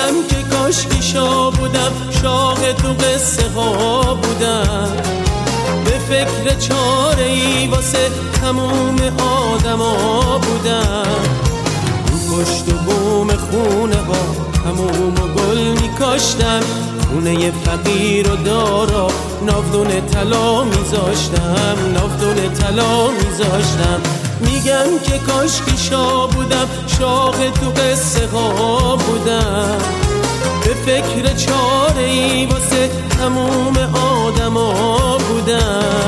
میگم که کاشکی شاه بودم، شاه تو قصه ها بودم، به فکر چاره ای واسه تموم آدما بودم. رو پشت و بوم خونه ها تموم و گل میکاشتم، خونه فقیر و دارا ناودون طلا میذاشتم، ناودون طلا میذاشتم. میگم که کاشکی شاه بودم، شاه تو قصه ها بودم، به فکر چاره ای واسه تموم آدما بودم.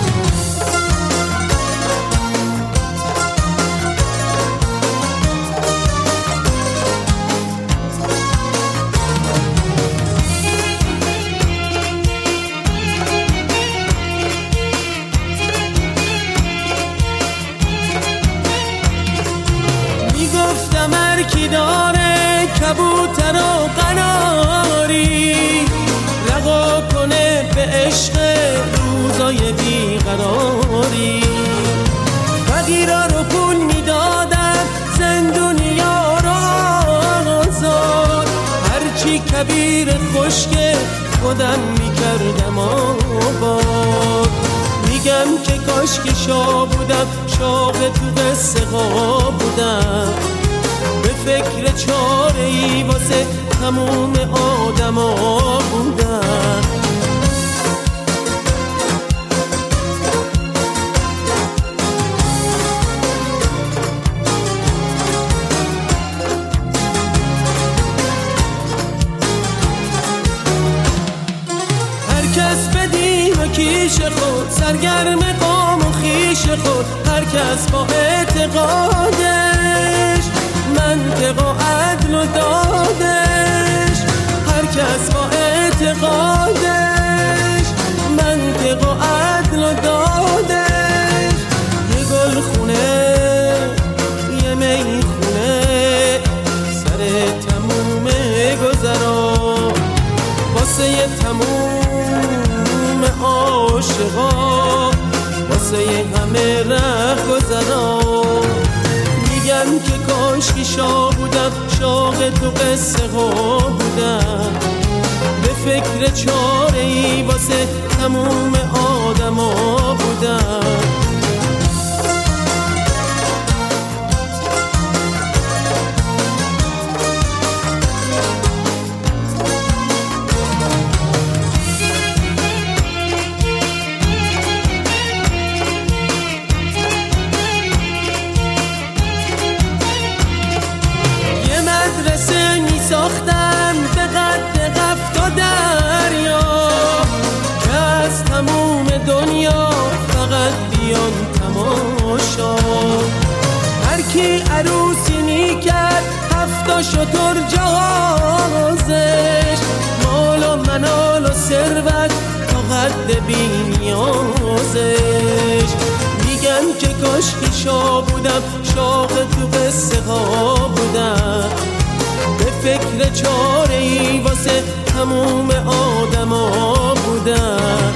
میگفتم هرکی داره کبوتر و قناری، رها کنه به عشق روزای بیقراری. فقیرا رو پول میدادن، زندونیا رو آزاد، هرچی کبیر خشک خودم میکردم آباد. میگم که کاشکی شاه بودم، شاه تو قصه ها بودم، به فکر چاره ای واسه تموم آدما بودم. هر کس به دین و کیش خود، سرگرم قام و خیش خود، هر کس با اعتقادش، منطق و عدل و دادش، هر کس با اعتقادش، منطق و عدل و دادش. یه گل خونه یه می خونه، سر تموم گذران واسه یه تموم عاشقا، واسه یه همه ره گذران. میگم که کاشکی شاه بودم، شاه تو قصه ها بودم، به فکر چاره ای واسه تموم آدما بودم. ساختم به قد قفت و دریا، که از تموم دنیا فقط بیان تماشا. هر کی عروسی میکرد 7 شتر جهازش، مال و منال و ثروت تا قد بی‌نیازش. میگم که کاشکی شاه بودم، شاه تو قصه ها بودم، به فکر چاره ای واسه تموم آدما بودم.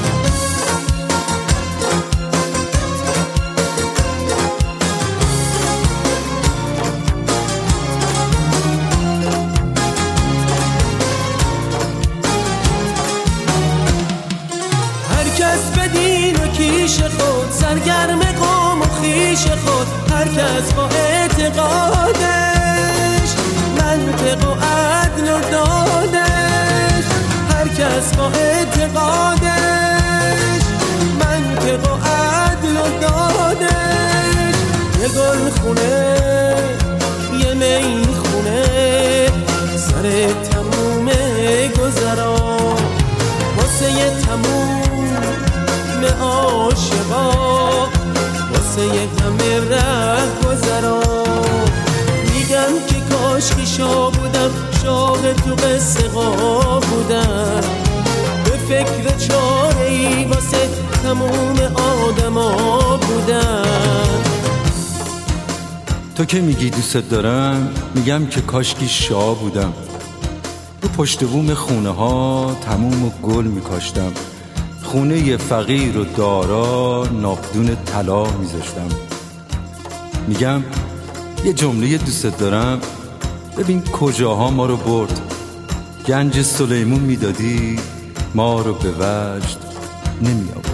هر کس به دین و کیش خود، سرگرم قام و خیش خود، هر کس با اعتقادش، منطق و عدل و دادش، هر کس با اعتقادش، منطق و عدل و دادش. یه گل خونه یه می خونه، سر تموم گذران واسه یه تموم عاشقا، واسه یه همه ره گذران. میگم که کاشکی شاه بودم، شاه تو قصه ها بودم، به فکر چاره ای واسه تموم آدما بودم. تو که میگی دوست دارم، میگم که کاشکی شاه بودم، رو پشت بوم خونه ها تموم و گل میکاشتم، خونه فقیر و دارا ناودون طلا میذاشتم. میگم یه جمله دوست دارم، ببین کجاها ما رو برد. گنج سلیمون میدادی ما رو به وجد نمی آورد.